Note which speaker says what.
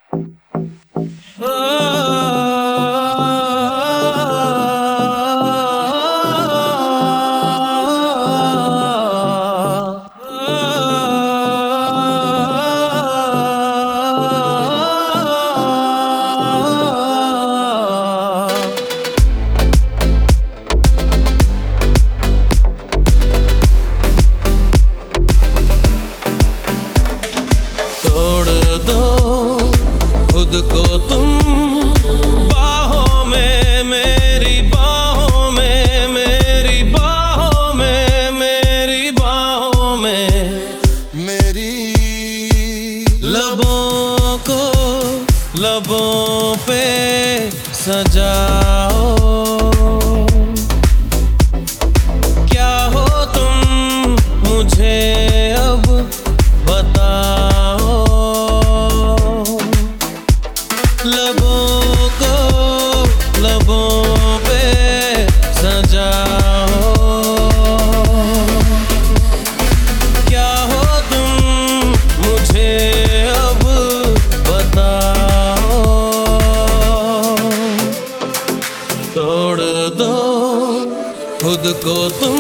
Speaker 1: खुद को तुम बाहों में, मेरी बाहों में, मेरी बाहों में, मेरी बाहों में, मेरी लबों को लबों पे सजाओ। क्या हो तुम मुझे अब बताओ। लबों को लबों पे सजाओ। क्या हो तुम मुझे अब बताओ। तोड़ दो खुद को तुम